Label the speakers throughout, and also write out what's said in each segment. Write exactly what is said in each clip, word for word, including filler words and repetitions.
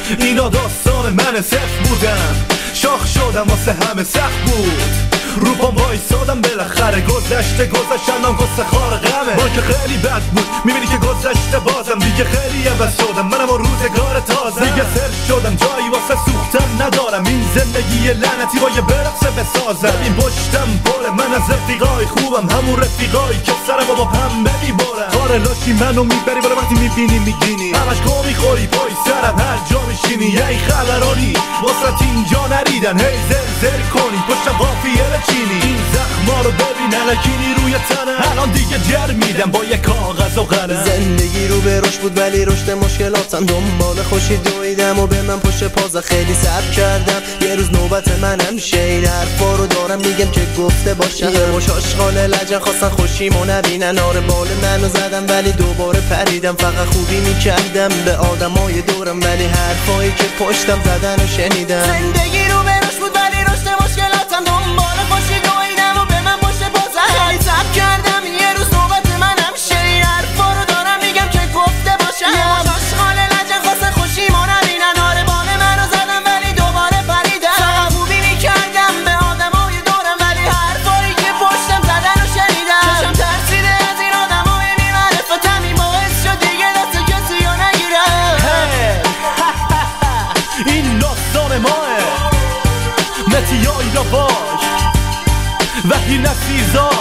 Speaker 1: اینا داستان من صفر بودم، شاخ شدم واسه همه سخت بود، رو پام وایسادم بالاخره، گذشته گذشتم گسته خار غمه. با که خیلی بد بود میبینی که گذشته بازم، دیگه خیلی عوض شدم منم و روزگار تازم، دیگه سر شدم جایی واسه سوختن ندارم، این زندگی لعنتی با یه برقصه بسازم. این پشتم باره من از رفیقای خوبم، همون رفیقایی که سرم با پنبه میبارم، کار لاشی منو میبری بالا وقتی میبینی میگینی، همش گو میخوری پای سرم هر جا میشینی، یه خبرانی واسه اینجا نریدن، هی زر زر کنی پشتم قافیه بچینی، این زخما رو ببین الکینی روی تنم، الان دیگه جر میدم با یه کاغذ و قلم.
Speaker 2: زندگی رو به رشد بود ولی رشد مشکلاتم، دنبال خوشی دویدم و به من پشت پازا خیلی صبر کردم، یه روز نوبت منم شین حرفا رو دارم میگم که گفته باشم، یه مش آشغال لجن خواستن خوشیمو نبینن، آره بال منو زدم ولی دوباره پریدم، فقط خوبی میکردم به آدمای دورم ولی حرفایی که پشتم زدن و شنیدم. زندگی رو به رشد بود ولی رشد مشکلاتم، دنبال خوشی دویدم و به من پشت پازا خیلی صبر کردم، یه روز نوبت منم شین حرفا رو دارم میگم که گفته باشم، یه مش آشغال لجن خواستن خوشیمو نبینن، آره بال منو زدم ولی دوباره پریدم، فقط خوبی میکردم به آدمای دورم ولی حرفایی که پشتم زدن و شنیدم. چشم ترسیده از این آدمای بی‌معرفتم، این باعث شد دیگه دست کسی رو نگیرم.
Speaker 1: این داستان ماه متیایی را باش وحی نفیزات،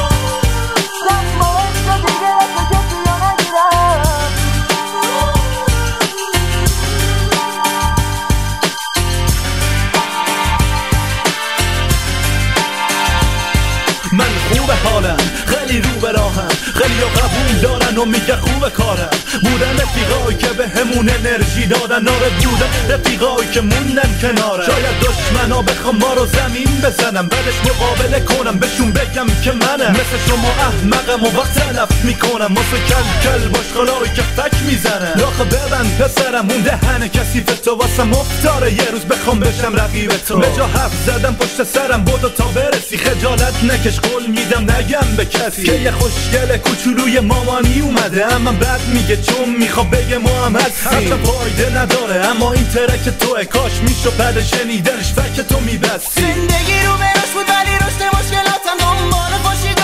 Speaker 1: من خوب حالم خیلی رو به راهم، خیلی ها قبول دارن و میگه خوب کارم، بودن رفیقایی که به همون انرژی دادن، آره بودن رفیقایی که موندن کنارم، شاید دشمنا بخوام ما رو زمین بزنم بعدش مقابله کنم بهشون بگم که منم مثل شما احمقم و وقت تلف میکنم واسه کل کل باشقالایی که فک میزنم. لاخه ببند پسرم اون دهن کثیف تو واسه مفتاره، یه روز بخوام بشم رقیب تو، به جا حرف زدم پشت سرم بدو تا برسی، خجالت نکش قول میدم نگم به کسی که یه خوشگل کوچولوی مامانی اومده، اما بعد میگه چون میخوا بگه ما هم هستیم، حتی فایده نداره اما این ترک توه، کاش میشو بعد شنیدنش فک تو میبستی.
Speaker 2: زندگی رو به رشد بود ولی رشد مشکلاتم، دنبال خوشی